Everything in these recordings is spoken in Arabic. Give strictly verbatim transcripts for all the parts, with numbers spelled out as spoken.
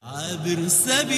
عابر السبيل.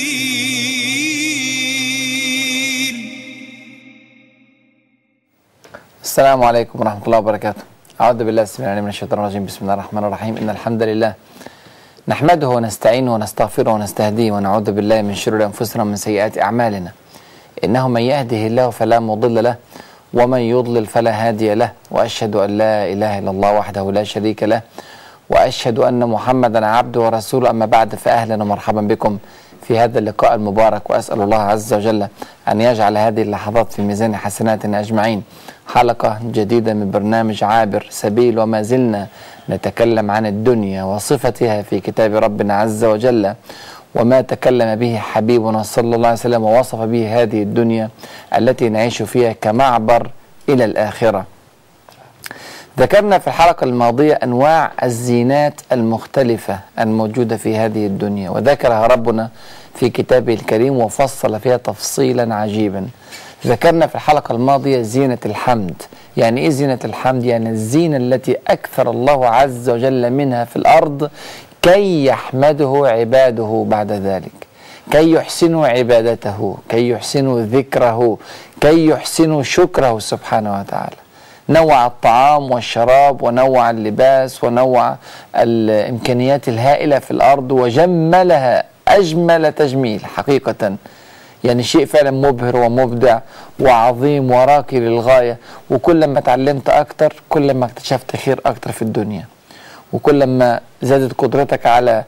السلام عليكم ورحمة الله وبركاته. أعوذ بالله السميع العليم من الشيطان الرجيم. بسم الله الرحمن الرحيم. إن الحمد لله نحمده ونستعينه ونستغفره ونستهديه ونعوذ بالله من شرور أنفسنا ومن سيئات أعمالنا. إنه من يهده الله فلا مضل له ومن يضلل فلا هادي له، وأشهد أن لا إله إلا الله وحده لا شريك له، وأشهد أن محمدا عبده ورسوله. أما بعد، فأهلا ومرحبا بكم في هذا اللقاء المبارك، وأسأل الله عز وجل أن يجعل هذه اللحظات في ميزان حسناتنا أجمعين. حلقة جديدة من برنامج عابر سبيل، وما زلنا نتكلم عن الدنيا وصفتها في كتاب ربنا عز وجل، وما تكلم به حبيبنا صلى الله عليه وسلم ووصف به هذه الدنيا التي نعيش فيها كمعبر إلى الآخرة. ذكرنا في الحلقة الماضية أنواع الزينات المختلفة الموجودة في هذه الدنيا، وذكرها ربنا في كتابه الكريم وفصل فيها تفصيلا عجيبا. ذكرنا في الحلقة الماضية زينة الحمد. يعني إيه زينة الحمد؟ يعني الزينة التي أكثر الله عز وجل منها في الأرض كي يحمده عباده بعد ذلك، كي يحسنوا عبادته، كي يحسنوا ذكره، كي يحسنوا شكره سبحانه وتعالى. نوع الطعام والشراب، ونوع اللباس، ونوع الإمكانيات الهائلة في الأرض، وجملها أجمل تجميل حقيقة. يعني شيء فعلا مبهر ومبدع وعظيم وراقي للغاية. وكل ما تعلمت أكتر كل ما اكتشفت خير أكتر في الدنيا، وكل ما زادت قدرتك على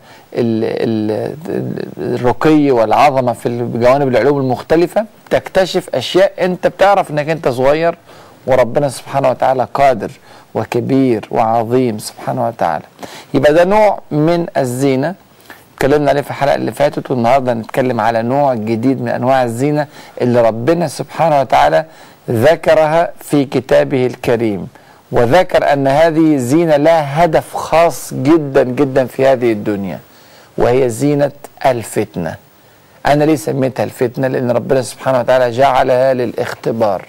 الرقي والعظمة في جوانب العلوم المختلفة، تكتشف أشياء أنت بتعرف أنك أنت صغير، وربنا سبحانه وتعالى قادر وكبير وعظيم سبحانه وتعالى. يبقى ده نوع من الزينة اتكلمنا عليه في الحلقة اللي فاتت، والنهاردة نتكلم على نوع جديد من أنواع الزينة اللي ربنا سبحانه وتعالى ذكرها في كتابه الكريم، وذكر أن هذه زينة لها هدف خاص جدا جدا في هذه الدنيا، وهي زينة الفتنة. أنا ليه سميتها الفتنة؟ لأن ربنا سبحانه وتعالى جعلها للاختبار.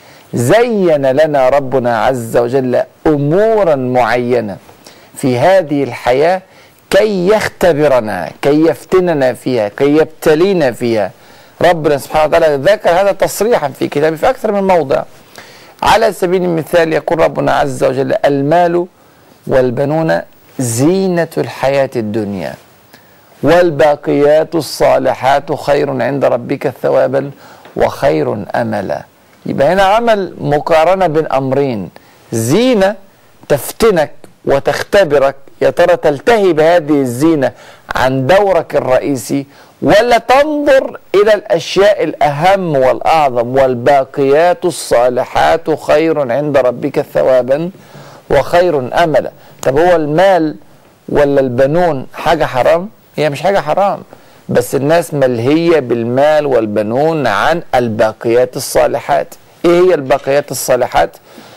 زين لنا ربنا عز وجل أمورا معينة في هذه الحياة كي يختبرنا، كي يفتننا فيها، كي يبتلينا فيها. ربنا سبحانه وتعالى ذكر هذا تصريحا في كتابه في أكثر من موضع. على سبيل المثال يقول ربنا عز وجل: المال والبنون زينة الحياة الدنيا والباقيات الصالحات خير عند ربك ثوابا وخير أملا. يبقى هنا عمل مقارنة بين أمرين: زينة تفتنك وتختبرك، يا ترى تلتهي بهذه الزينة عن دورك الرئيسي، ولا تنظر إلى الأشياء الأهم والأعظم؟ والباقيات الصالحات خير عند ربك ثوابا وخير أملا. طب هو المال ولا البنون حاجة حرام؟ هي مش حاجة حرام، بس الناس ملهية بالمال والبنون عن الباقيات الصالحات. ايه هي الباقيات الصالحات؟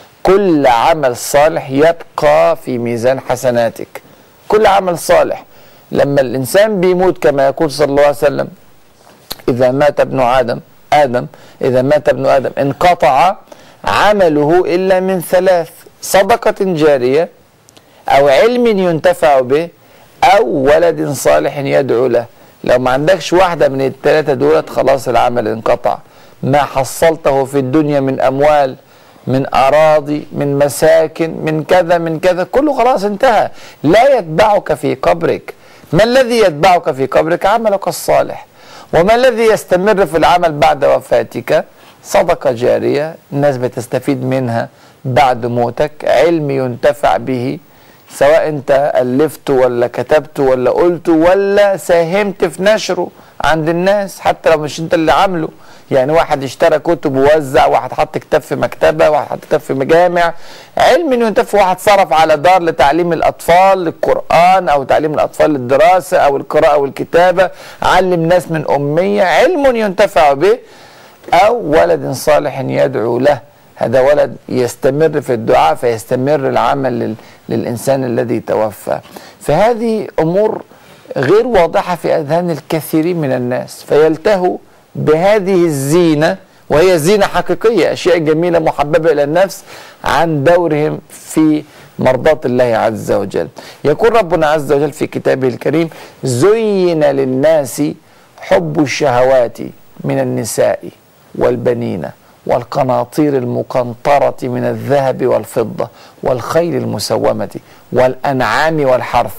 كل عمل صالح يبقى في ميزان حسناتك. كل عمل صالح لما الإنسان بيموت، كما يقول صلى الله عليه وسلم: إذا مات ابن آدم آدم إذا مات ابن آدم انقطع عمله إلا من ثلاث: صدقة جارية، أو علم ينتفع به، أو ولد صالح يدعو له. لو ما عندكش واحدة من الثلاثة دولت، خلاص العمل انقطع. ما حصلته في الدنيا من أموال، من أراضي، من مساكن، من كذا من كذا، كله خلاص انتهى. لا يتبعك في قبرك. ما الذي يتبعك في قبرك؟ عملك الصالح. وما الذي يستمر في العمل بعد وفاتك؟ صدقة جارية الناس بتستفيد منها بعد موتك، علم ينتفع به، سواء انت ألفت ولا كتبت ولا قلت ولا ساهمت في نشره عند الناس، حتى لو مش انت اللي عامله. يعني واحد اشترى كتب ووزع، واحد حط كتاب في مكتبة، واحد حط كتاب في مجامع، علم ينتفع. واحد صرف على دار لتعليم الأطفال للقرآن، أو تعليم الأطفال للدراسة أو القراءة والكتابة، علم ناس من أمية، علم ينتفع به، أو ولد صالح يدعو له. هذا ولد يستمر في الدعاء فيستمر العمل لل... للإنسان الذي توفى. فهذه أمور غير واضحة في أذهان الكثيرين من الناس، فيلتهوا بهذه الزينة، وهي زينة حقيقية، أشياء جميلة محببة إلى النفس، عن دورهم في مرضاة الله عز وجل. يقول ربنا عز وجل في كتابه الكريم: زين للناس حب الشهوات من النساء والبنين والقناطير المقنطرة من الذهب والفضة والخيل المسومة والأنعام والحرث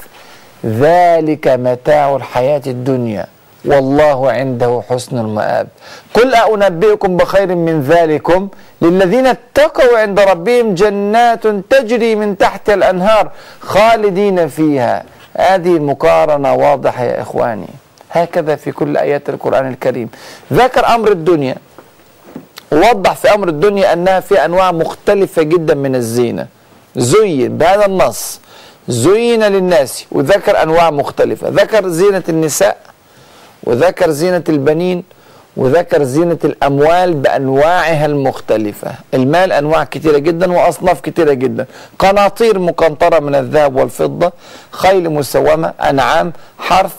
ذلك متاع الحياة الدنيا والله عنده حسن المآب. قل أنبئكم بخير من ذلكم للذين اتقوا عند ربهم جنات تجري من تحت الأنهار خالدين فيها. هذه المقارنة واضحة يا إخواني، هكذا في كل آيات القرآن الكريم. ذكر أمر الدنيا، ووضح في أمر الدنيا أنها في أنواع مختلفة جدا من الزينة. زين بهذا النص زين للناس، وذكر أنواع مختلفة، ذكر زينة النساء، وذكر زينة البنين، وذكر زينة الأموال بأنواعها المختلفة. المال أنواع كثيرة جدا وأصناف كثيرة جدا، قناطير مقنطرة من الذهب والفضة، خيل مسومة، أنعام، حرث،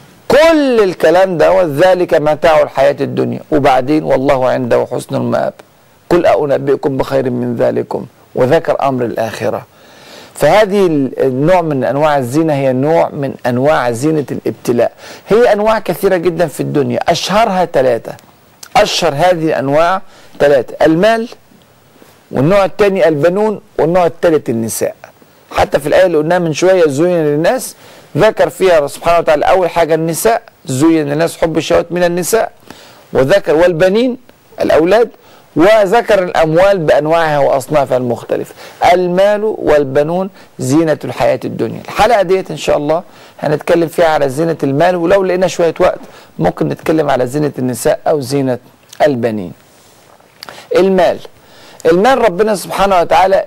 كل الكلام ده ذلك متاع الحياة الدنيا، وبعدين والله عنده حسن المآب. قل أنبئكم بخير من ذلكم، وذكر أمر الآخرة. فهذه النوع من أنواع الزينة هي نوع من أنواع زينة الابتلاء. هي أنواع كثيرة جدا في الدنيا، أشهرها ثلاثة. أشهر هذه الأنواع ثلاثة: المال، والنوع الثاني البنون، والنوع الثالث النساء. حتى في الآية اللي قلناها من شوية زين للناس، ذكر فيها سبحانه وتعالى أول حاجة النساء، زين للناس حب الشهوات من النساء، وذكر والبنين الأولاد، وذكر الأموال بأنواعها وأصنافها المختلفة. المال والبنون زينة الحياة الدنيا. الحلقة ديت إن شاء الله هنتكلم فيها على زينة المال، ولو لقينا شوية وقت ممكن نتكلم على زينة النساء أو زينة البنين. المال، المال ربنا سبحانه وتعالى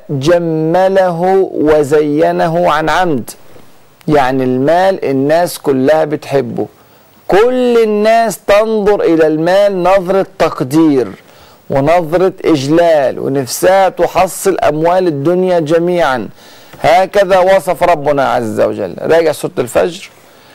جمله وزينه عن عمد. يعني المال الناس كلها بتحبه، كل الناس تنظر إلى المال نظرة تقدير ونظرة إجلال، ونفسها تحصل أموال الدنيا جميعا. هكذا وصف ربنا عز وجل. راجع سورة الفجر: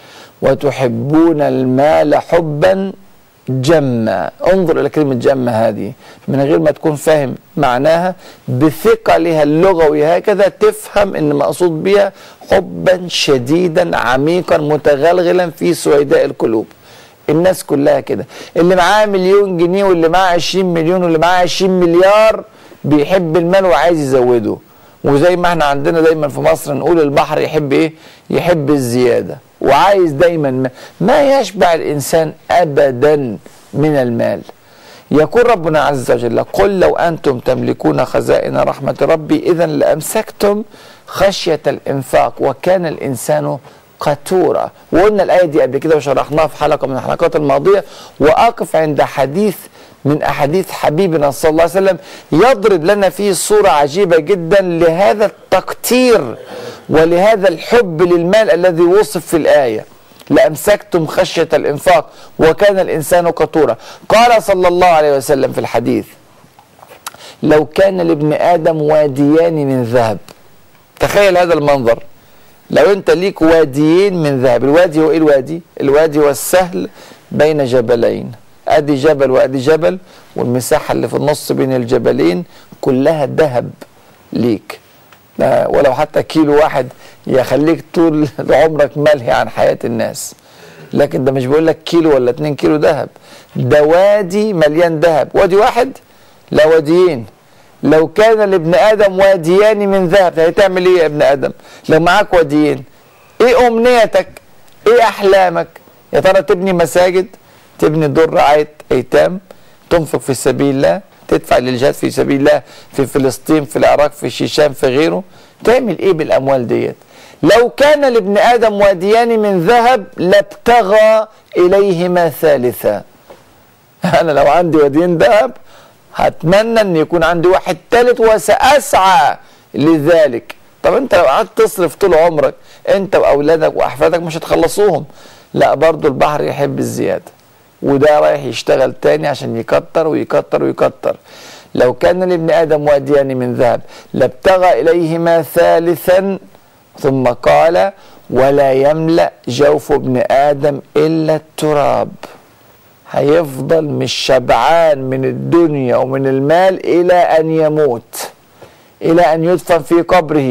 وتحبون المال حبا جما. انظر إلى كلمة جما هذه من غير ما تكون فاهم معناها، بثقلها اللغوي هكذا تفهم ان مقصود بها حبا شديدا عميقا متغلغلا في سويداء القلوب. الناس كلها كده، اللي معاه مليون جنيه واللي معاه عشرين مليون واللي معاه عشرين مليار بيحب المال وعايز يزوده. وزي ما احنا عندنا دايما في مصر نقول البحر يحب ايه؟ يحب الزيادة، وعايز دايما ما, ما يشبع الإنسان أبدا من المال. يقول ربنا عز وجل: قل لو أنتم تملكون خزائن رحمة ربي إذا لأمسكتم خشية الإنفاق وكان الإنسان قتورا. وقلنا الآية دي قبل كده وشرحناها في حلقة من الحلقات الماضية، وأقف عند حديث من أحاديث حبيبنا صلى الله عليه وسلم يضرب لنا فيه صورة عجيبة جدا لهذا التقتير ولهذا الحب للمال الذي وصف في الآية: لأمسكتم خشية الإنفاق وكان الإنسان قتورا. قال صلى الله عليه وسلم في الحديث: لو كان لابن آدم واديان من ذهب. تخيل هذا المنظر، لو أنت ليك واديين من ذهب. الوادي هو إيه الوادي؟ الوادي هو السهل بين جبلين، أدي جبل وأدي جبل، والمساحة اللي في النص بين الجبلين كلها ذهب ليك، ولو حتى كيلو واحد يخليك طول عمرك ملهي عن حياة الناس. لكن ده مش بيقول لك كيلو ولا اتنين كيلو ذهب، ده وادي مليان ذهب. وادي واحد؟ لا، واديين. لو كان لابن آدم واديان من ذهب، هتعمل ايه يا ابن آدم لو معاك واديين؟ ايه أمنيتك؟ ايه أحلامك؟ يا ترى تبني مساجد، تبني دور رعاية أيتام، تنفق في سبيل الله، تدفع للجهاد في سبيل الله في فلسطين، في العراق، في الشيشان، في غيره؟ تعمل ايه بالأموال ديت؟ لو كان لابن آدم واديان من ذهب لابتغى إليهما ثالثا. أنا لو عندي واديين ذهب هتمنى أن يكون عندي واحد ثالث وسأسعى لذلك. طب أنت لو قعدت تصرف طول عمرك أنت وأولادك وأحفادك مش هتخلصوهم. لا، برضو البحر يحب الزيادة، وده رايح يشتغل تاني عشان يكتر ويكتر ويكتر. لو كان لابن آدم واديان من ذهب لابتغى إليهما ثالثا، ثم قال: ولا يملأ جوف ابن آدم إلا التراب. هيفضل مش شبعان من الدنيا ومن المال إلى أن يموت، إلى أن يدفن في قبره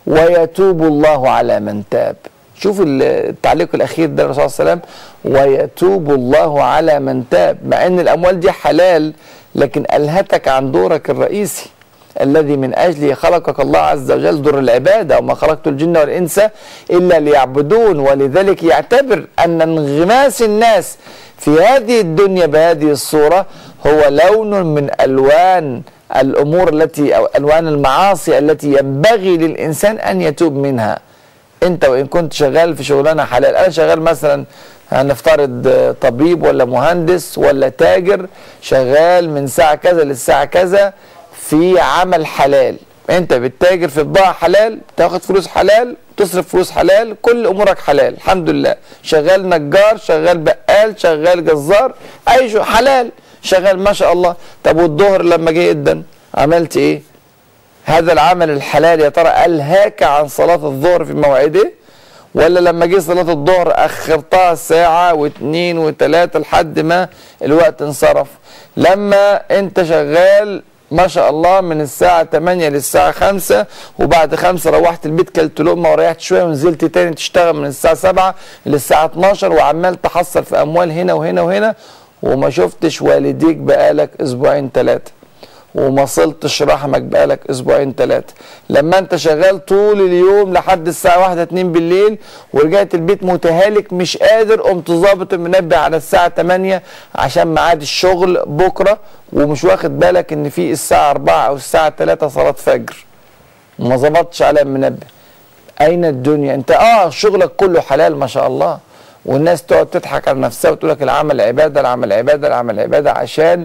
ويتوب الله على من تاب. شوف التعليق الاخير ده الرسول صلى الله عليه وسلم، ويتوب الله على من تاب، مع ان الاموال دي حلال لكن الهتك عن دورك الرئيسي الذي من اجله خلقك الله عز وجل، دور العباده، وما خلقت الجن والانس الا ليعبدون. ولذلك يعتبر ان انغماس الناس في هذه الدنيا بهذه الصوره هو لون من الوان الامور التي او الوان المعاصي التي ينبغي للانسان ان يتوب منها. انت وان كنت شغال في شغلانه حلال، انا شغال مثلا هنفترض طبيب ولا مهندس ولا تاجر، شغال من ساعه كذا للساعه كذا في عمل حلال، انت بتتاجر في بضاعه حلال، تاخد فلوس حلال، تصرف فلوس حلال، كل امورك حلال الحمد لله. شغال نجار، شغال بقال، شغال جزار، اي شيء حلال شغال ما شاء الله. طب والظهر لما جه يدن عملت ايه؟ هذا العمل الحلال يا ترى ألهاك عن صلاة الظهر في موعده؟ ولا لما جه صلاة الظهر أخرتها ساعة واثنين وثلاثة لحد ما الوقت انصرف؟ لما أنت شغال ما شاء الله من الساعة تمانية للساعة خمسة، وبعد خمسة روحت البيت كلت لقمة وريحت شوية ونزلت تاني تشتغل من الساعة سبعة للساعة اتناشر، وعمال تحصل في أموال هنا وهنا وهنا، وما شفتش والديك بقالك أسبوعين ثلاثة، وما صلتش رحمك بقالك اسبوعين ثلاثه. لما انت شغال طول اليوم لحد الساعه واحدة اتنين بالليل، ورجعت البيت متهالك مش قادر، قمت ظابط المنبه على الساعه تمانية عشان ميعاد الشغل بكره، ومش واخد بالك ان في الساعه اربعة او الساعه تلاتة صلاه فجر، وما ظبطتش على المنبه. اين الدنيا؟ انت اه شغلك كله حلال ما شاء الله، والناس تقعد تضحك على نفسها وتقول لك العمل عباده العمل عباده العمل عباده، عشان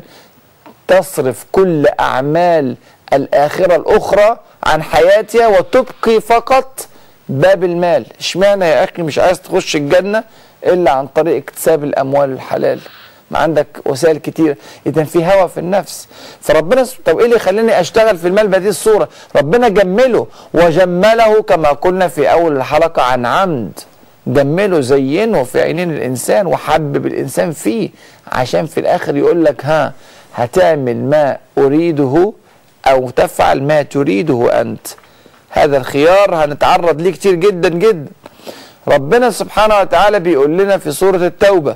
تصرف كل أعمال الآخرة الأخرى عن حياتها وتبقي فقط باب المال. اشمعنى يا أخي مش عايز تخش الجنة إلا عن طريق اكتساب الأموال الحلال؟ ما عندك وسائل كتير، إذا في هوى في النفس. فربنا طب إيه اللي يخليني أشتغل في المال بهذه الصورة؟ ربنا جمله وجمله كما قلنا في أول الحلقة عن عمد، جمله زينه في عينين الإنسان وحبب الإنسان فيه، عشان في الآخر يقول لك ها هتعمل ما أريده أو تفعل ما تريده أنت. هذا الخيار هنتعرض ليه كتير جدا جدا. ربنا سبحانه وتعالى بيقول لنا في سورة التوبة: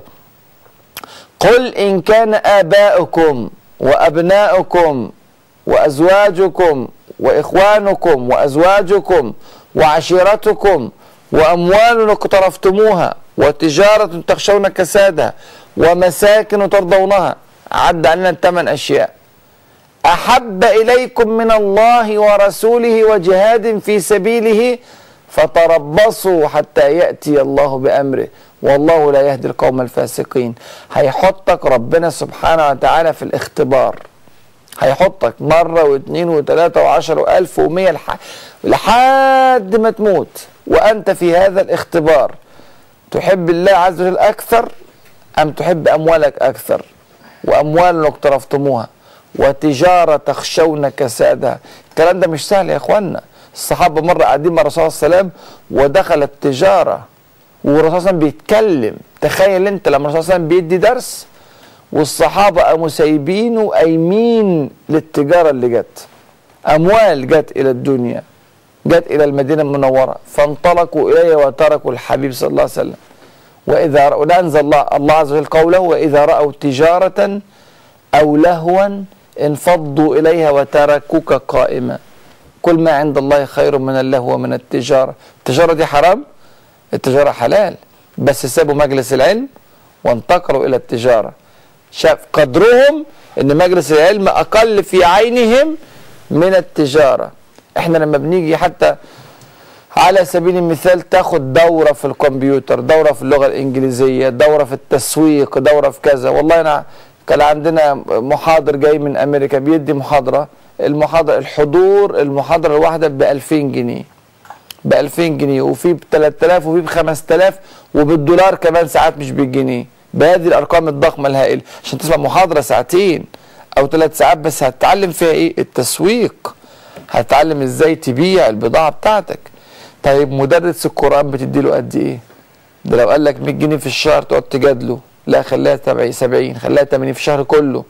قل إن كان آباؤكم وأبناؤكم وأزواجكم وإخوانكم وأزواجكم وعشيرتكم وأموال اقترفتموها وتجارة تخشون كسادها ومساكن ترضونها، عد علينا الثمان أشياء، أحب إليكم من الله ورسوله وجهاد في سبيله فتربصوا حتى يأتي الله بأمره والله لا يهدي القوم الفاسقين. هيحطك ربنا سبحانه وتعالى في الاختبار، هيحطك مرة واثنين وثلاثة وعشر وألف ومية لحد ما تموت وأنت في هذا الاختبار. تحب الله عز وجل أكثر أم تحب أموالك أكثر؟ وأموال اقترفتموها وتجارة تخشون كسادها. الكلام ده مش سهل يا إخوانا. الصحابة مرة قاعدين مع الرسول صلى الله عليه وسلم ودخلت تجارة والرسول صلى الله عليه وسلم بيتكلم. تخيل أنت لما الرسول صلى الله عليه وسلم بيدي درس والصحابة قاموا سايبين وقايمين للتجارة اللي جت. أموال جت إلى الدنيا، جت إلى المدينة المنورة، فانطلقوا إليه وتركوا الحبيب صلى الله عليه وسلم. وإذا رأوا، أنزل الله الله عز وجل قوله: وإذا رأوا تجارة أو لهوا انفضوا إليها وتركوك قائما. كل ما عند الله خير من اللهو ومن التجارة. التجارة دي حرام؟ التجارة حلال، بس سابوا مجلس العلم وانتقلوا إلى التجارة. شاف قدرهم إن مجلس العلم أقل في عينهم من التجارة. إحنا لما بنيجي حتى على سبيل المثال تاخد دورة في الكمبيوتر، دورة في اللغة الإنجليزية، دورة في التسويق، دورة في كذا. والله أنا كان عندنا محاضر جاي من أمريكا بيدي محاضرة، المحاضرة الحضور المحاضرة الواحدة بألفين جنيه، بألفين جنيه، وفي بتلات آلاف وفي بخمس آلاف وبالدولار كمان ساعات مش بالجنيه، بهذه الأرقام الضخمة الهائلة عشان تسمع محاضرة ساعتين أو ثلاث ساعات بس. هتتعلم فيها إيه؟ التسويق، هتتعلم إزاي تبيع البضاعة بتاعتك. طيب مدرس القرآن بتدي له قد إيه؟ ده لو قال لك مية جنيه في الشهر تقعد تجادله، لا خليها سبعين، خليها تمانين في الشهر كله.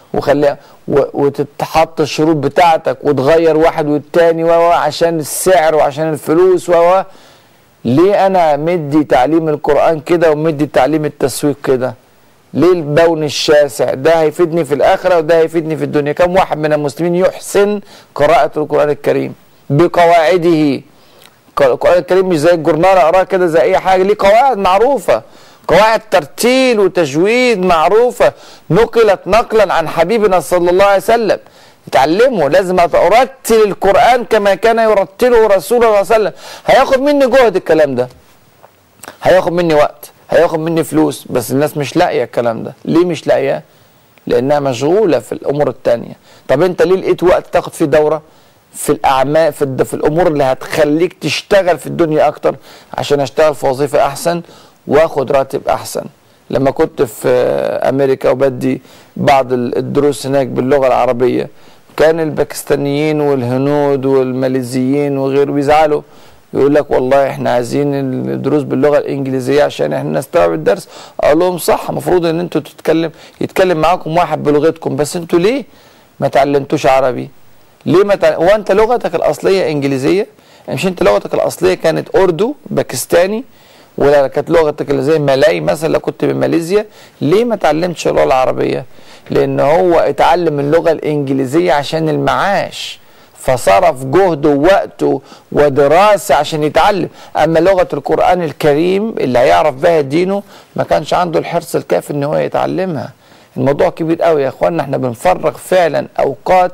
وخليها وتتحط الشروط بتاعتك وتغير واحد والتاني و عشان السعر وعشان الفلوس و ليه انا مدي تعليم القرآن كده ومدي تعليم التسويق كده؟ ليه البون الشاسع؟ ده هيفيدني في الآخرة وده هيفيدني في الدنيا. كم واحد من المسلمين يحسن قراءة القرآن الكريم بقواعده؟ القرآن الكريم مش زي الجورنال اقراه كده زي اي حاجة، ليه قواعد معروفة، قواعد ترتيل وتجويد معروفة نقلت نقلا عن حبيبنا صلى الله عليه وسلم. اتعلموا، لازم ارتل القرآن كما كان يرتله رسول الله صلى الله عليه وسلم. هياخد مني جهد الكلام ده، هياخد مني وقت، هياخد مني فلوس، بس الناس مش لاقيه الكلام ده. ليه مش لاقيه؟ لانها مشغوله في الامور التانية. طب انت ليه لقيت وقت تاخد فيه دوره في الاعمال في, في الامور اللي هتخليك تشتغل في الدنيا اكتر؟ عشان اشتغل في وظيفه احسن واخد راتب احسن. لما كنت في امريكا وبدي بعض الدروس هناك باللغه العربيه، كان الباكستانيين والهنود والماليزيين وغيره بيزعلوا، يقول لك والله احنا عايزين الدروس باللغه الانجليزيه عشان احنا نستوعب الدرس. اقول لهم صح، المفروض ان انتوا تتكلم يتكلم معاكم واحد بلغتكم، بس انتوا ليه ما تعلمتوش عربي؟ ليه ما تع... هو انت لغتك الاصليه انجليزيه؟ مش انت لغتك الاصليه كانت اردو باكستاني، ولا كانت لغتك اللي زي مالاي مثلا لو كنت بماليزيا؟ ليه ما تعلمتش اللغه العربيه؟ لان هو اتعلم اللغه الانجليزيه عشان المعاش، فصرف جهده ووقته ودراسة عشان يتعلم. أما لغة القرآن الكريم اللي هيعرف بها دينه ما كانش عنده الحرص الكافي إن هو يتعلمها. الموضوع كبير قوي يا إخواننا، إحنا بنفرغ فعلا أوقات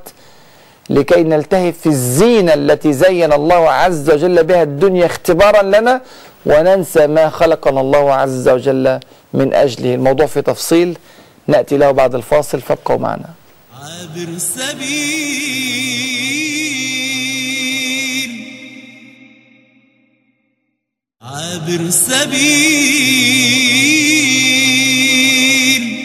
لكي نلتهي في الزينة التي زين الله عز وجل بها الدنيا اختبارا لنا، وننسى ما خلقنا الله عز وجل من أجله. الموضوع في تفصيل نأتي له بعد الفاصل، فابقوا معنا. عابر السبيل عابر السبيل.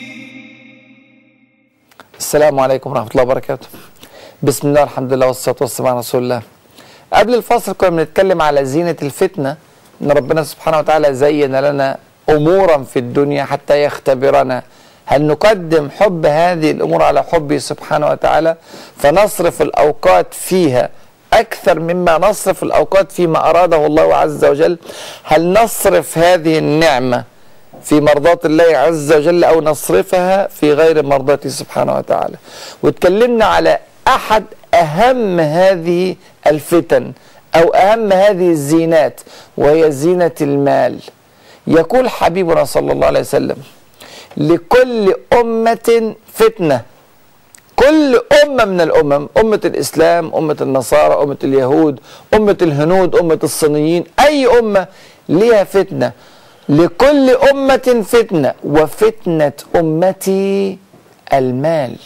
السلام عليكم ورحمة الله وبركاته. بسم الله الحمد لله والصلاة والسلام على رسول الله. قبل الفاصل كنا بنتكلم على زينة الفتنة، ان ربنا سبحانه وتعالى زين لنا امورا في الدنيا حتى يختبرنا هل نقدم حب هذه الامور على حبه سبحانه وتعالى، فنصرف الاوقات فيها اكثر مما نصرف الاوقات فيما اراده الله عز وجل. هل نصرف هذه النعمة في مرضاة الله عز وجل او نصرفها في غير مرضاته سبحانه وتعالى؟ واتكلمنا على احد اهم هذه الفتن او اهم هذه الزينات، وهي زينة المال. يقول حبيبنا صلى الله عليه وسلم: لكل أمة فتنة. كل أمة من الأمم، أمة الإسلام، أمة النصارى، أمة اليهود، أمة الهنود، أمة الصينيين، أي أمة ليها فتنة. لكل أمة فتنة، وفتنة أمتي المال.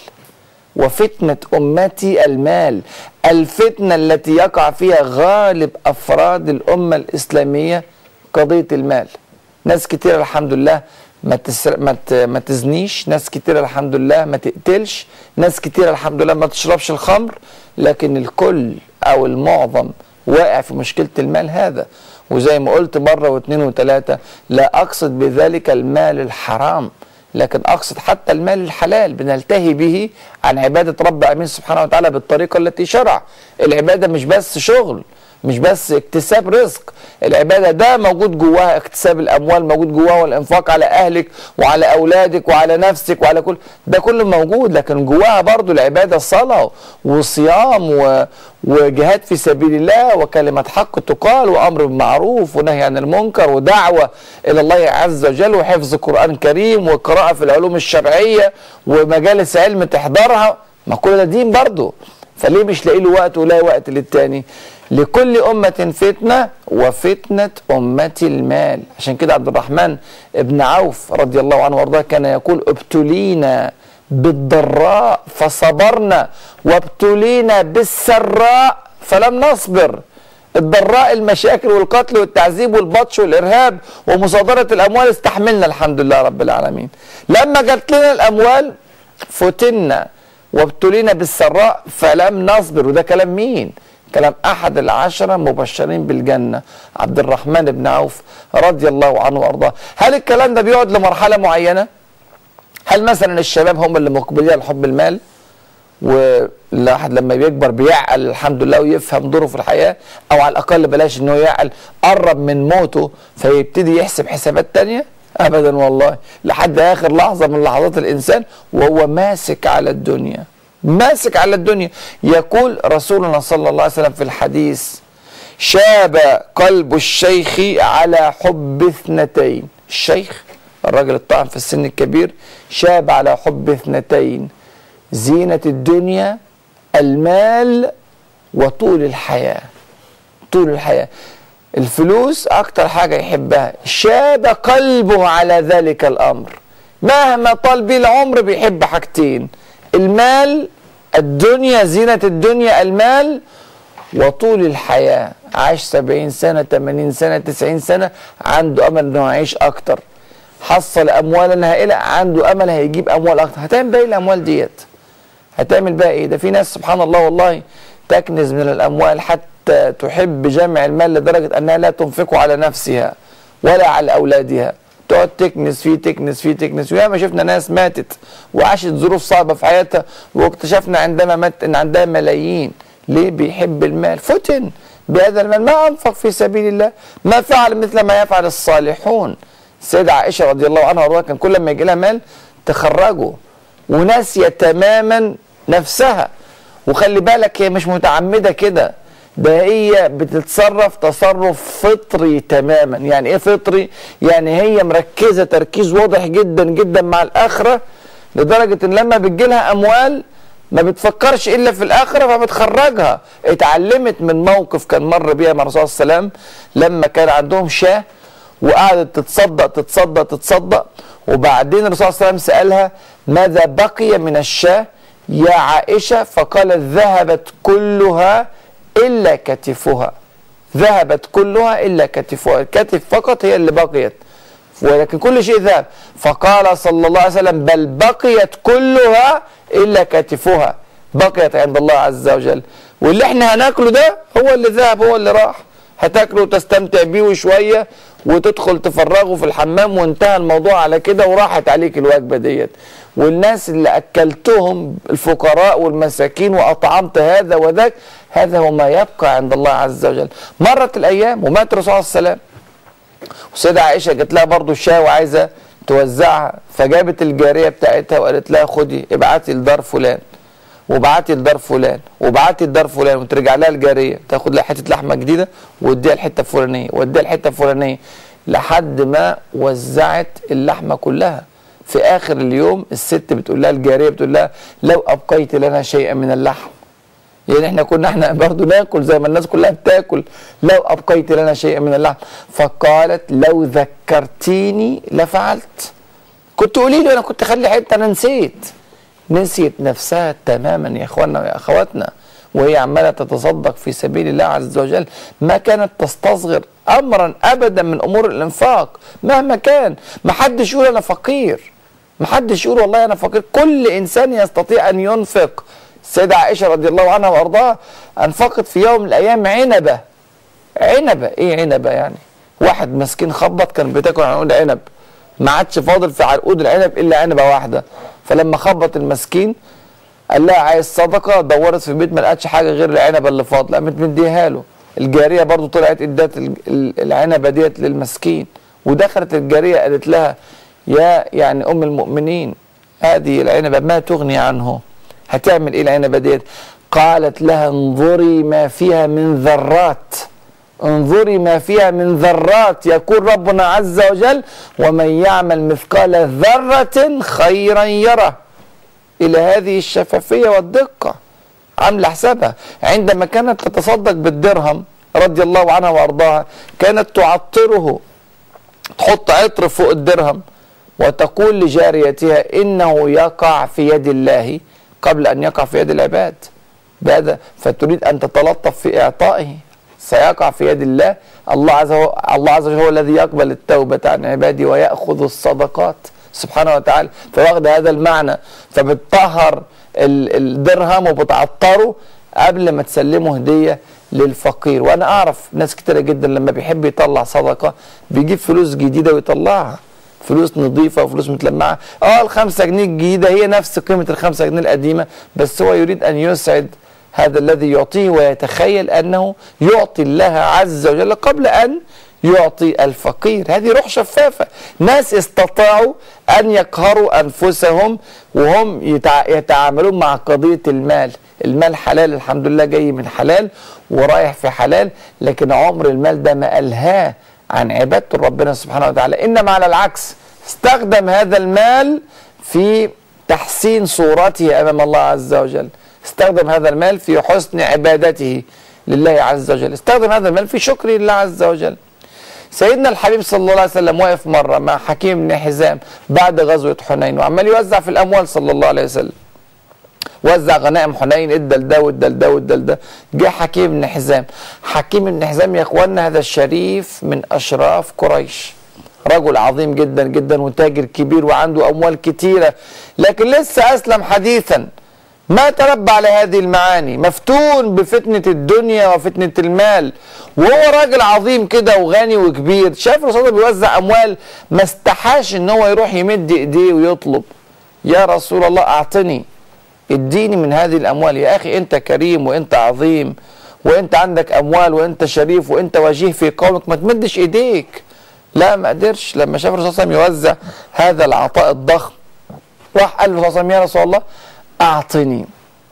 وفتنة أمتي المال، الفتنة التي يقع فيها غالب أفراد الأمة الإسلامية قضية المال. ناس كتير الحمد لله ما تسر... ما, ت... ما تزنيش، ناس كتير الحمد لله ما تقتلش، ناس كتير الحمد لله ما تشربش الخمر، لكن الكل أو المعظم واقع في مشكلة المال هذا. وزي ما قلت مرة واثنين وثلاثة، لا أقصد بذلك المال الحرام، لكن أقصد حتى المال الحلال بنلتهي به عن عبادة رب العالمين سبحانه وتعالى بالطريقة التي شرع. العبادة مش بس شغل، مش بس اكتساب رزق، العبادة ده موجود جواها اكتساب الأموال، موجود جواها والإنفاق على أهلك وعلى أولادك وعلى نفسك وعلى كل ده كله موجود، لكن جواها برضو العبادة صلاة وصيام و... وجهاد في سبيل الله وكلمة حق تقال وأمر بالمعروف ونهي عن المنكر ودعوة إلى الله عز وجل وحفظ القرآن الكريم وقراءة في العلوم الشرعية ومجالس علم تحضرها. ما كل ده دين برضو، فليه مش لاقي له وقت ولا وقت للتاني؟ لكل أمة فتنة وفتنة أمتي المال. عشان كده عبد الرحمن ابن عوف رضي الله عنه وارضاه كان يقول: ابتلينا بالضراء فصبرنا وابتلينا بالسراء فلم نصبر. الضراء المشاكل والقتل والتعذيب والبطش والإرهاب ومصادرة الأموال استحملنا الحمد لله رب العالمين. لما جات لنا الأموال فتنا وابتلينا بالسراء فلم نصبر. وده كلام مين؟ كلام أحد العشرة مبشرين بالجنة، عبد الرحمن بن عوف رضي الله عنه وأرضاه. هل الكلام ده بيقعد لمرحلة معينة؟ هل مثلا الشباب هم اللي مقبلين على حب المال، والواحد لما بيكبر بيعقل الحمد لله ويفهم دوره في الحياه، او على الاقل بلاش انه يعقل، قرب من موته فيبتدي يحسب حسابات تانيه؟ ابدا والله، لحد اخر لحظه من لحظات الانسان وهو ماسك على الدنيا، ماسك على الدنيا. يقول رسولنا صلى الله عليه وسلم في الحديث: شاب قلب الشيخ على حب اثنتين. الشيخ الراجل الطاعن في السن الكبير شاب على حب اثنتين: زينة الدنيا، المال، وطول الحياة. طول الحياة، الفلوس أكتر حاجة يحبها. شاب قلبه على ذلك الأمر، مهما طال بيه العمر بيحب حاجتين: المال، الدنيا، زينة الدنيا، المال، وطول الحياة. عاش سبعين سنة، تمانين سنة، تسعين سنة، عنده أمل إنه يعيش أكتر. حصل أموالا هائلة، عنده أمل هيجيب أموال أكتر. هتعمل بقى الأموال ديت؟ هتعمل بقى إيه؟ ده في ناس سبحان الله والله تكنز من الأموال حتى تحب جمع المال لدرجة أنها لا تنفقه على نفسها ولا على أولادها، تقعد تكنز فيه تكنز فيه تكنز فيه. وياما شفنا ناس ماتت وعاشت ظروف صعبة في حياتها واكتشفنا عندما مات إن عندها ملايين. ليه؟ بيحب المال، فتن بهذا المال، ما أنفق في سبيل الله، ما فعل مثل ما يفعل الصالحون. السيدة عائشة رضي الله عنها وارضاها كان كل ما يجي لها مال تخرجه، وناسية تماما نفسها. وخلي بالك هي مش متعمدة كده، ده هي بتتصرف تصرف فطري تماما. يعني ايه فطري؟ يعني هي مركزة تركيز واضح جدا جدا مع الآخرة، لدرجة ان لما بتجيلها أموال ما بتفكرش إلا في الآخرة فبتخرجها. اتعلمت من موقف كان مر بيها مع الرسول صلى الله عليه وسلم لما كان عندهم شاه وقعدت تتصدق تتصدق تتصدق، وبعدين الرسول صلى الله عليه وسلم سألها: ماذا بقي من الشاه يا عائشة؟ فقالت: ذهبت كلها إلا كتفها. ذهبت كلها إلا كتفها، الكتف فقط هي اللي بقيت، ولكن كل شيء ذهب. فقال صلى الله عليه وسلم: بل بقيت كلها إلا كتفها، بقيت عند الله عز وجل. واللي احنا هناكله ده هو اللي ذهب، هو اللي راح. هتاكله وتستمتع بيه شوية وتدخل تفرغه في الحمام وانتهى الموضوع على كده وراحت عليك الوجبة ديت. والناس اللي أكلتهم الفقراء والمساكين وأطعمت هذا وذاك، هذا هو ما يبقى عند الله عز وجل. مرت الأيام ومات الرسول عليه السلام، والسيدة عائشة جت لها برضو الشاة وعايزة توزعها، فجابت الجارية بتاعتها وقالت لها: خدي ابعتي لدار فلان وبعتي لدار فلان وبعتي لدار فلان، وترجع لها الجاريه تاخد لها حته لحمه جديده واديها الحته الفلانيه واديها الحته الفلانيه، لحد ما وزعت اللحمه كلها. في اخر اليوم الست بتقول لها، الجاريه بتقول لها: لو ابقيت لنا شيئا من اللحم. يعني احنا كنا احنا برضه ناكل زي ما الناس كلها بتاكل، لو ابقيت لنا شيئا من اللحم. فقالت: لو ذكرتيني لفعلت. كنت قولي لي انا كنت اخلي حته، انا نسيت. نسيت نفسها تماما يا اخواننا ويا اخواتنا، وهي عماله تتصدق في سبيل الله عز وجل. ما كانت تستصغر امرا ابدا من امور الانفاق مهما كان. ما حدش يقول انا فقير، ما حدش يقول والله انا فقير، كل انسان يستطيع ان ينفق. السيده عائشه رضي الله عنها وارضاها انفقت في يوم من الايام عنبه. عنبه ايه عنبه يعني؟ واحد مسكين خبط كان بتاكل عنقود عنب، ما عادش فاضل في عقود العنب الا عنبه واحده. فلما خبط المسكين قال لها: عايز صدقه؟ دورت في البيت ما لقتش حاجه غير العنبه اللي فاضله، قامت مديها له. الجاريه برضو طلعت ادت العنبه ديت للمسكين، ودخلت الجاريه قالت لها: يا يعني ام المؤمنين، هذه العنبه ما تغني عنه، هتعمل ايه العنبه ديت؟ قالت لها: انظري ما فيها من ذرات، انظري ما فيها من ذرات، يقول ربنا عز وجل: ومن يعمل مثقال ذرة خيرا يره. إلى هذه الشفافية والدقة عاملة حسابها. عندما كانت تتصدق بالدرهم رضي الله عنها وأرضاها كانت تعطره، تحط عطر فوق الدرهم وتقول لجاريتها: إنه يقع في يد الله قبل أن يقع في يد العباد. بهذا فتريد أن تتلطف في إعطائه، سيقع في يد الله. الله عز وجل الله عز وجل هو الذي يقبل التوبة عن عباده ويأخذ الصدقات سبحانه وتعالى. فواخد هذا المعنى، فبتطهر الدرهم وبتعطره قبل ما تسلمه هدية للفقير. وانا اعرف ناس كتيرة جدا لما بيحب يطلع صدقة بيجيب فلوس جديدة ويطلعها، فلوس نظيفة وفلوس متلمعة. اه الخمسة جنيه الجديدة هي نفس قيمة الخمسة جنيه القديمة، بس هو يريد أن يسعد هذا الذي يعطيه ويتخيل أنه يعطي الله عز وجل قبل أن يعطي الفقير. هذه روح شفافة. ناس استطاعوا أن يقهروا أنفسهم وهم يتعاملون مع قضية المال. المال حلال الحمد لله، جاي من حلال ورايح في حلال، لكن عمر المال ده ما ألهاه عن عبادة ربنا سبحانه وتعالى، إنما على العكس استخدم هذا المال في تحسين صورته أمام الله عز وجل، استخدم هذا المال في حسن عبادته لله عز وجل، استخدم هذا المال في شكر لله عز وجل. سيدنا الحبيب صلى الله عليه وسلم واقف مرة مع حكيم بن حزام بعد غزوة حنين وعمال يوزع في الأموال صلى الله عليه وسلم، وزع غنائم حنين، ادى لده وادى لده وادى لده. جه حكيم بن حزام، حكيم بن حزام يا اخوانا هذا الشريف من اشراف قريش، رجل عظيم جدا جدا وتاجر كبير وعنده اموال كتيره، لكن لسه اسلم حديثا، ما تربى على هذه المعاني، مفتون بفتنه الدنيا وفتنه المال، وهو راجل عظيم كده وغني وكبير. شاف الرسول صلى الله عليه وسلم بيوزع اموال، ما استحاش ان هو يروح يمد ايديه ويطلب يا رسول الله اعطني، اديني من هذه الاموال. يا اخي انت كريم وانت عظيم وانت عندك اموال وانت شريف وانت وجيه في قومك، ما تمدش ايديك. لا ما قدرش. لما شاف الرسول صلى الله عليه وسلم يوزع هذا العطاء الضخم، راح قال له صلى الله عليه وسلم يا رسول الله اعطني،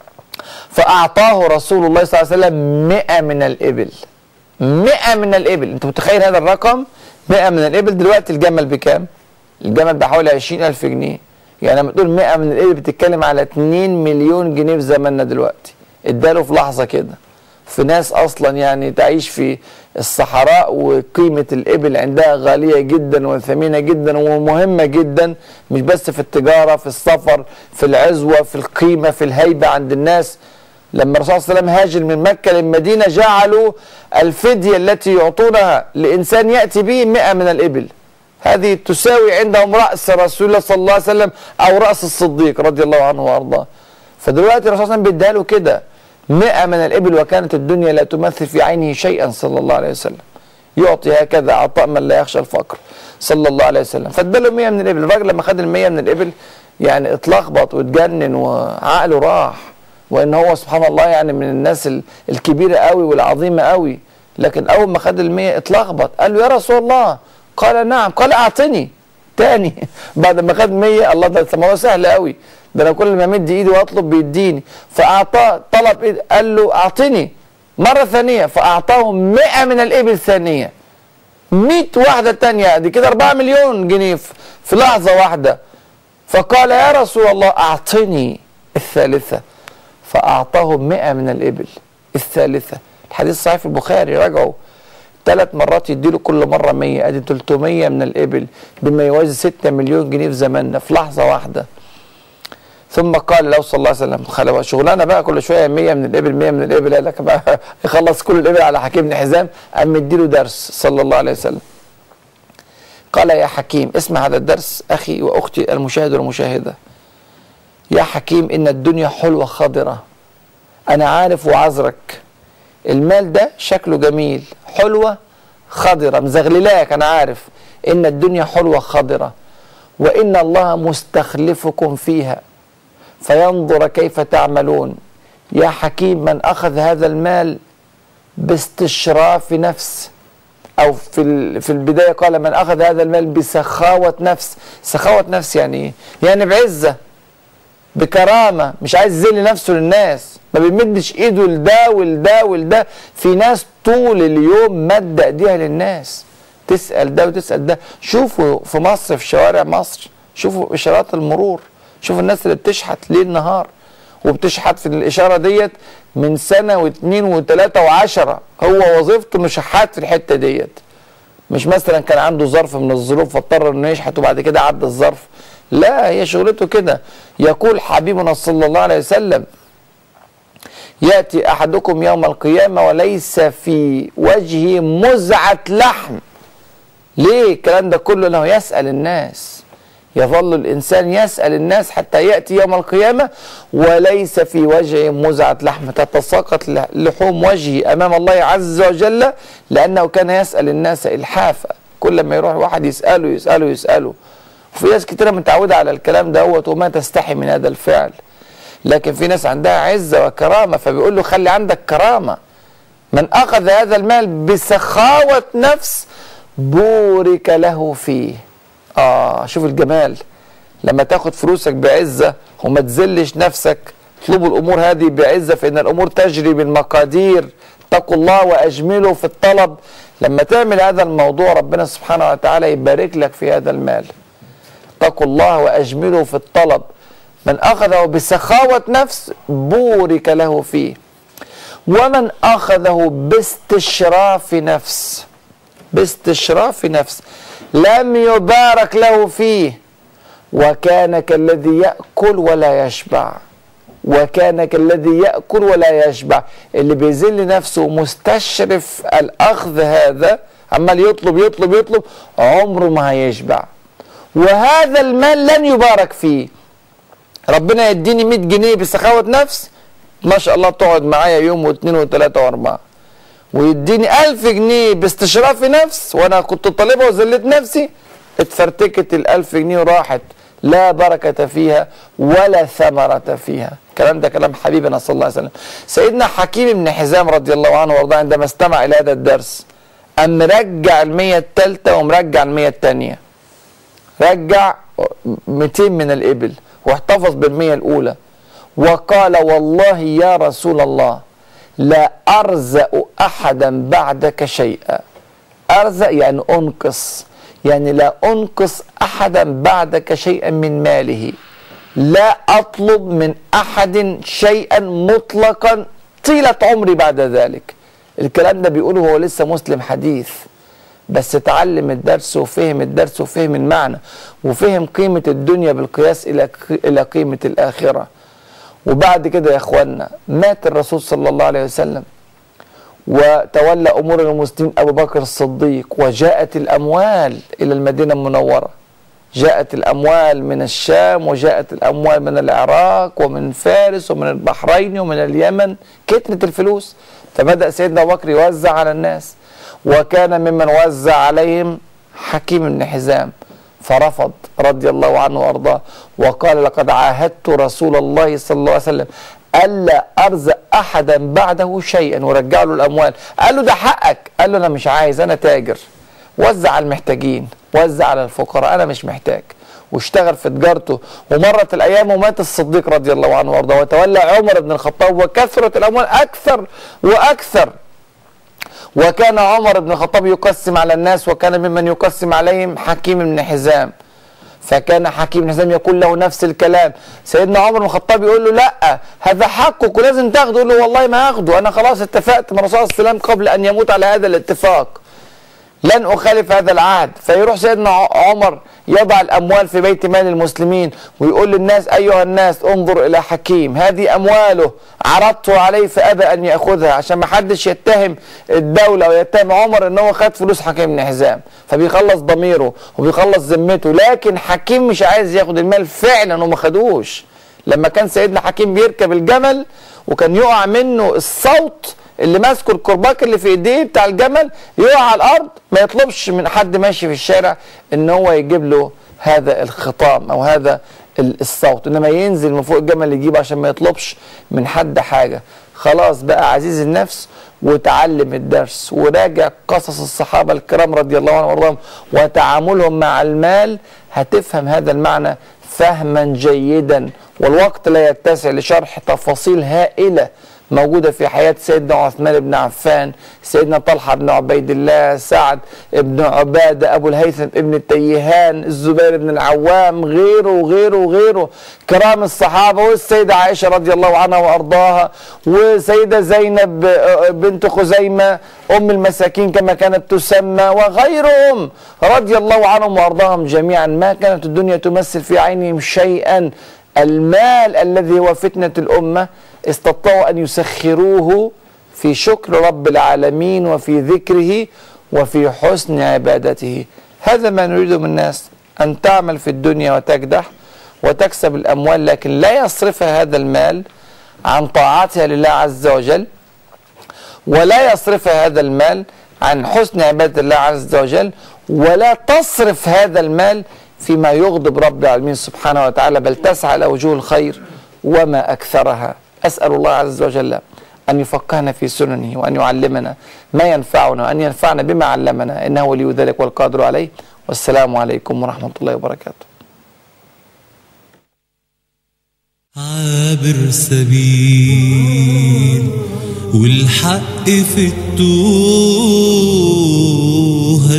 فاعطاه رسول الله صلى الله عليه وسلم مئة من الابل. مئة من الابل، انت متخيل هذا الرقم؟ مئة من الابل. دلوقتي الجمل بكام؟ الجمل بحوالي عشرين ألف جنيه، يعني لما تقول مئة من الابل بتتكلم على اتنين مليون جنيه في زماننا دلوقتي. اداله في لحظه كده. في ناس اصلا يعني تعيش في الصحراء وقيمه الابل عندها غاليه جدا وثمينه جدا ومهمه جدا، مش بس في التجاره، في السفر، في العزوه، في القيمه، في الهيبه عند الناس. لما الرسول صلى الله عليه وسلم هاجر من مكه للمدينه جعلوا الفديه التي يعطونها لانسان ياتي به مئة من الابل، هذه تساوي عندهم رأس رسول الله صلى الله عليه وسلم أو رأس الصديق رضي الله عنه وأرضاه. فدلوقتي الرسول صلى الله عليه وسلم بيديها له كده مئة من الإبل، وكانت الدنيا لا تمثل في عينه شيئا صلى الله عليه وسلم. يعطي هكذا عطاء من لا يخشى الفقر صلى الله عليه وسلم. فاداله مئة من الإبل. الراجل لما خد المئة من الإبل يعني اتلخبط واتجنن وعقله راح، وإن هو سبحان الله يعني من الناس الكبيرة قوي والعظيمة قوي، لكن أول ما خد المئة اتلخبط. قال له يا رسول الله، قال نعم، قال اعطني تاني. بعد ما خد مية، الله ده الموضوع سهل قوي، ده انا كل ما امد ايدي واطلب بيديني. فاعطاه، طلب إيد، قال له اعطني مره ثانيه، فاعطاه مئة من الابل ثانيه، مئة واحده ثانيه، دي كده أربعة مليون جنيه في لحظه واحده. فقال يا رسول الله اعطني الثالثه، فاعطاه مئة من الابل الثالثه. الحديث صحيح في البخاري، راجعوا ثلاث مرات يديله كل مره مية، ادي تلتمية من الابل بما يوازي ستة مليون جنيه في زماننا في لحظه واحده. ثم قال له صلى الله عليه وسلم، خلوا شغلانه بقى كل شويه مية من الابل مية من الابل، قال لك بقى يخلص كل الابل على حكيم بن حزام، قام مديله درس صلى الله عليه وسلم. قال يا حكيم، اسمع هذا الدرس اخي واختي المشاهد والمشاهده. يا حكيم ان الدنيا حلوه خضره، انا عارف وعذرك، المال ده شكله جميل، حلوة خضرة مزغللاك، أنا عارف إن الدنيا حلوة خضرة، وإن الله مستخلفكم فيها فينظر كيف تعملون. يا حكيم، من أخذ هذا المال باستشراف نفس، أو في في البداية قال من أخذ هذا المال بسخاوة نفس. سخاوة نفس يعني إيه؟ يعني بعزة، بكرامة، مش عايز يذل نفسه للناس، ما بيمدش ايده لده ولده ولده. في ناس طول اليوم مد ايديها للناس، تسأل ده وتسأل ده. شوفوا في مصر، في شوارع مصر، شوفوا اشارات المرور، شوفوا الناس اللي بتشحت ليل نهار، وبتشحت في الاشارة ديت من سنة واثنين وثلاثة وعشرة. هو وظيفته مش شحات في الحتة ديت، مش مثلا كان عنده ظرف من الظروف فاضطر انه يشحت وبعد كده عدى الظرف، لا، هي شغلته كده. يقول حبيبنا صلى الله عليه وسلم يأتي أحدكم يوم القيامة وليس في وجهه مزعة لحم. ليه الكلام ده كله؟ أنه يسأل الناس، يظل الإنسان يسأل الناس حتى يأتي يوم القيامة وليس في وجهه مزعة لحم، تتساقط لحوم وجهه أمام الله عز وجل، لأنه كان يسأل الناس إلحافا. كل ما يروح واحد يسأله يسأله يسأله. وفي ناس كتيرة متعودة على الكلام دوت وما تستحي من هذا الفعل، لكن في ناس عندها عزة وكرامة، فبيقول له خلي عندك كرامة. من أخذ هذا المال بسخاوة نفس بورك له فيه. آه شوف الجمال، لما تاخد فلوسك بعزة وما تذلش نفسك. اطلبوا الأمور هذه بعزة فإن الأمور تجري بالمقادير. اتقوا الله وأجملوا في الطلب. لما تعمل هذا الموضوع ربنا سبحانه وتعالى يبارك لك في هذا المال. اتقوا الله وأجملوا في الطلب. من أخذه بسخاوة نفس بورك له فيه، ومن أخذه باستشراف نفس باستشراف نفس لم يبارك له فيه، وكان كالذي يأكل ولا يشبع. وكان كالذي يأكل ولا يشبع. اللي بيذل نفسه مستشرف الأخذ هذا عمال يطلب يطلب يطلب عمره ما هيشبع، وهذا المال لن يبارك فيه. ربنا يديني مية جنيه بسخاوة نفس ما شاء الله تقعد معايا يوم واثنين وثلاثة واربعة، ويديني ألف جنيه باستشراف نفس وانا كنت طالبها وذلت نفسي، اتفرتكت الألف جنيه وراحت، لا بركة فيها ولا ثمرة فيها. الكلام ده كلام حبيبنا صلى الله عليه وسلم. سيدنا حكيم بن حزام رضي الله عنه وارضاه عندما استمع الى هذا الدرس أم رجع المية الثالثة ومرجع المية الثانية، رجع مئتين من الإبل واحتفظ بالمية الأولى، وقال والله يا رسول الله لا أرزق أحدا بعدك شيئا. أرزق يعني أنقص، يعني لا أنقص أحدا بعدك شيئا من ماله، لا أطلب من أحد شيئا مطلقا طيلة عمري بعد ذلك. الكلام ده بيقوله هو لسه مسلم حديث، بس اتعلم الدرس وفهم الدرس وفهم المعنى وفهم قيمة الدنيا بالقياس إلى إلى قيمة الآخرة. وبعد كده يا إخوانا مات الرسول صلى الله عليه وسلم وتولى أمور المسلمين أبو بكر الصديق، وجاءت الأموال إلى المدينة المنورة. جاءت الأموال من الشام، وجاءت الأموال من العراق ومن فارس ومن البحرين ومن اليمن، كترت الفلوس. فبدأ سيدنا أبو بكر يوزع على الناس، وكان ممن وزع عليهم حكيم بن حزام، فرفض رضي الله عنه وارضاه وقال لقد عاهدت رسول الله صلى الله عليه وسلم ألا أرزق أحدا بعده شيئا، ورجع له الأموال. قال له ده حقك، قال له أنا مش عايز، أنا تاجر، وزع على المحتاجين، وزع على الفقراء، أنا مش محتاج. واشتغل في تجارته. ومرت الأيام ومات الصديق رضي الله عنه وارضاه، وتولى عمر بن الخطاب، وكثرت الأموال أكثر وأكثر. وكان عمر بن الخطاب يقسم على الناس، وكان ممن يقسم عليهم حكيم بن حزام. فكان حكيم بن حزام يقول له نفس الكلام. سيدنا عمر بن الخطاب يقول له لا هذا حقك ولازم تاخده. يقول له والله ما هاخده، انا خلاص اتفقت مع الرسول صلى الله عليه وسلم قبل ان يموت على هذا الاتفاق، لن أخالف هذا العهد. فيروح سيدنا عمر يضع الأموال في بيت مال المسلمين ويقول للناس أيها الناس انظر إلى حكيم، هذه أمواله عرضته عليه فأبى أن يأخذها، عشان ما حدش يتهم الدولة ويتهم عمر أنه خد فلوس حكيم بن حزام، فبيخلص ضميره وبيخلص ذمته. لكن حكيم مش عايز ياخد المال فعلا وما خدوش. لما كان سيدنا حكيم بيركب الجمل وكان يقع منه الصوت اللي ماسكه الكرباك اللي في ايديه بتاع الجمل يقع على الارض، ما يطلبش من حد ماشي في الشارع ان هو يجيب له هذا الخطام او هذا الصوت، انما ينزل من فوق الجمل يجيبه عشان ما يطلبش من حد حاجه. خلاص بقى عزيز النفس وتعلم الدرس وراجع قصص الصحابه الكرام رضي الله عنهم وارضاهم وتعاملهم مع المال، هتفهم هذا المعنى فهما جيدا. والوقت لا يتسع لشرح تفاصيل هائله موجودة في حياة سيدنا عثمان بن عفان، سيدنا طلحة بن عبيد الله، سعد بن عبادة، أبو الهيثم بن التيهان، الزبير بن العوام، غيره وغيره وغيره كرام الصحابة، والسيدة عائشة رضي الله عنها وأرضاها، وسيدة زينب بنت خزيمة أم المساكين كما كانت تسمى، وغيرهم رضي الله عنهم وأرضاهم جميعا. ما كانت الدنيا تمثل في عينهم شيئا. المال الذي هو فتنة الأمة استطاعوا أن يسخروه في شكر رب العالمين وفي ذكره وفي حسن عبادته. هذا ما نريده من الناس، أن تعمل في الدنيا وتكدح وتكسب الأموال، لكن لا يصرفها هذا المال عن طاعتها لله عز وجل، ولا يصرفها هذا المال عن حسن عبادة الله عز وجل، ولا تصرف هذا المال فيما يغضب رب العالمين سبحانه وتعالى، بل تسعى إلى وجوه الخير وما أكثرها. أسأل الله عز وجل أن يفقهنا في سننه، وأن يعلمنا ما ينفعنا، وأن ينفعنا بما علمنا، إنه ولي ذلك والقادر عليه. والسلام عليكم ورحمة الله وبركاته. عابر سبيل والحق في التوه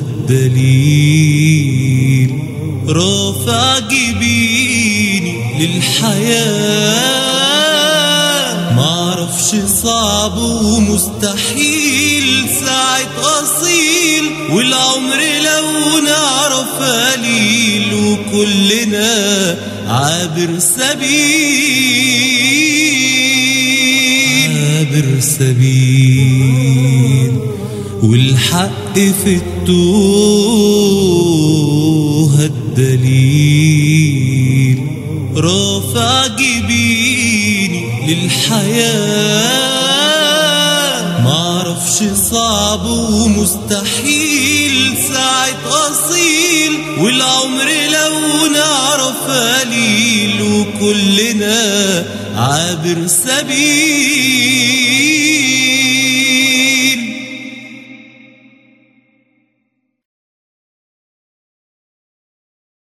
الدليل، رافع جبيني للحياة، معرفش صعب ومستحيل ساعة أصيل، والعمر لو نعرف قليل، وكلنا عابر سبيل، عابر سبيل والحق في التوه الدليل، رافع جبيني للحياة، معرفش صعب ومستحيل ساعة أصيل، والعمر لو نعرف قليل، وكلنا عابر سبيل.